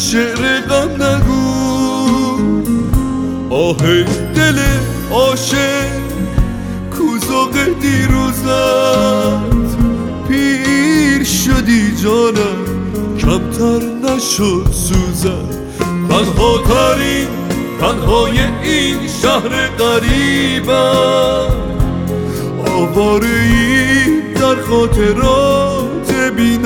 شعر غم نگو، آه دل عاشق کوزاق دیروزت. پیر شدی جانم کمتر نشد سوزت. تنها ترین تنهای این شهر غریبم، آواره ای در خاطرات بی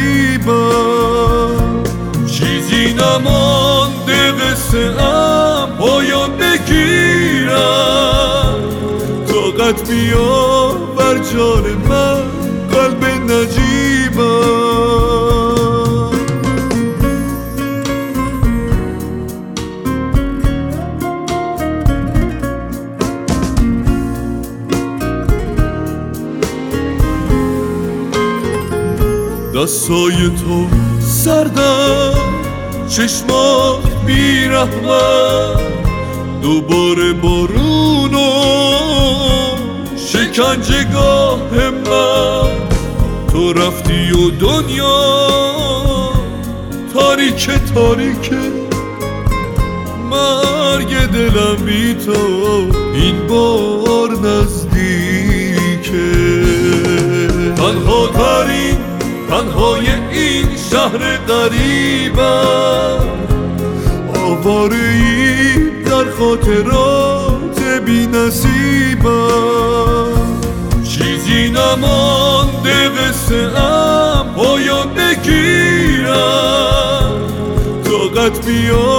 نصیبم. چیزی نمانده قصه ام پایان بگیرم. طاقت بیاور جان من قلب نجیبم. دستای تو سردم، چشمات بی‌رحمت، دوباره بارون و شکنجهگاه من. تو رفتی و دنیا تاریکه تاریکه، مرگ دلم بی تو این بار نزدیکه. تنها ترین تنهای این شهر غریبم، آواره ای در خاطرات بی نصیبم. چیزی نمانده قصه ام پایان بگیرم. طاقت بیار